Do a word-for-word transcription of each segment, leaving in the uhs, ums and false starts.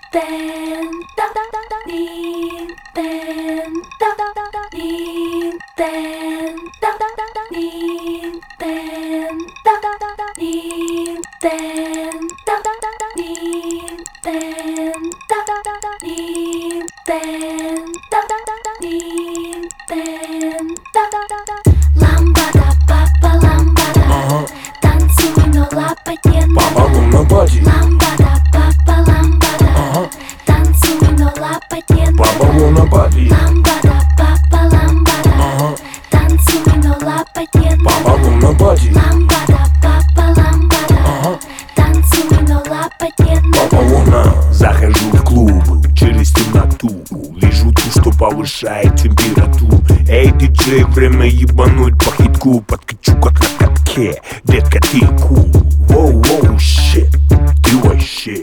Ламбада, папа, ламбада, Ага. танцуй, но лапать не Папа надо. луна бади. Ламбада, папа, ламбада, Ага. танцуй, но лапать не Папа надо. луна бади. Ламбада, папа, ламбада, Ага. танцуй, но лапать не Папа надо. луна бади. Ламбада, папа, ламбада, Ага. танцуй, но лапать не надо. Папа луна. Захожу в клуб через темноту, вижу ту, что повышает температуру. Эй, диджей, время ебануть по хитку. Подкачу как на катке, детка, ты кул. Воу-воу, щит, ты вообще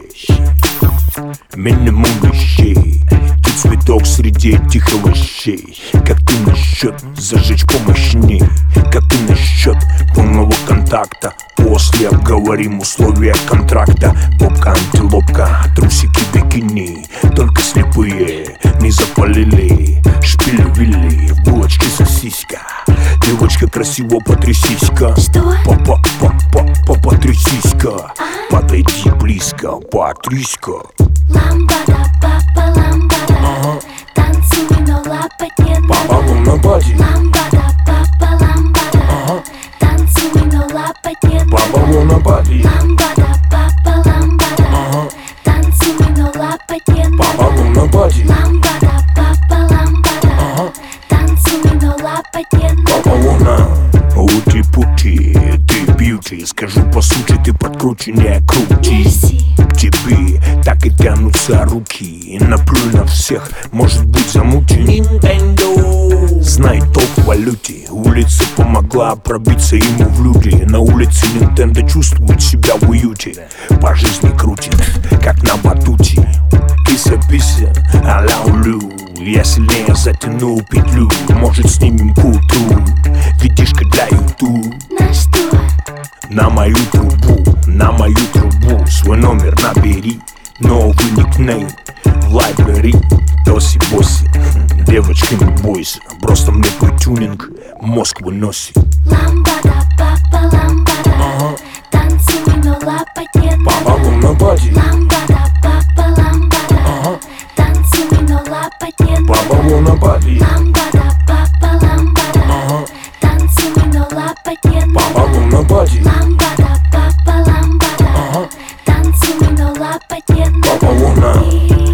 минимум вещей. Ты цветок среди тихого щей. Как ты насчет зажечь помощней? Как ты насчет полного контакта? После обговорим условия контракта. Попка, антилопка, трусики, бикини. Только слепые не запалили. Шпили-вили, в булочке сосиска. Девочка, красиво потрясись-ка. Что? Папа, папа, папа, потрясись-ка. Подойди близко, потрясь-ка. Ламбада, папа, ламбада, Ага. танцуй, но лапать не Папа надо. луна бади. Ламбада, папа, ламбада, Ага. танцуй, но лапать не Папа надо. луна бади. Ламбада, папа, ламбада, Ага. танцуй, но лапать не Папа надо. луна бади. Ламбада, папа, ламбада, Ага. танцуй, но лапать не Папа надо. луна. Ути-пути, ты бьюти. Скажу по сути, ты подкрученнее крути. Мерси. К тебе так и тянутся руки. Наплюй на всех, может быть замути. Nintendo. Знай толк в валюте. Улица помогла пробиться ему в люди. На улице Nintendo чувствует себя в уюте. По жизни крутит, как на батуте. Кися-пися, а-ля улю. Я сильнее затянул петлю. Может, снимем культу. Видишка для ютуб. На что? На мою трубу, на мою трубу свой номер набери. Новый никнейм в лайбрери. Тоси-боси, девочка, не бойся. Просто мне твой тюнинг мозг выносит. Ламбада, папа, ламбада, Ага. танцуй, но лапать не Папа надо. луна бади. Ламбада, папа, ламбада, Ага. танцуй, но лапать не Папа надо. луна бади. Ламбада, папа, ламбада, Ага. танцуй, но лапать не Папа надо. луна бади. Ламбада, папа, ламбада, Ага. танцуй, но лапать не надо. Папа луна.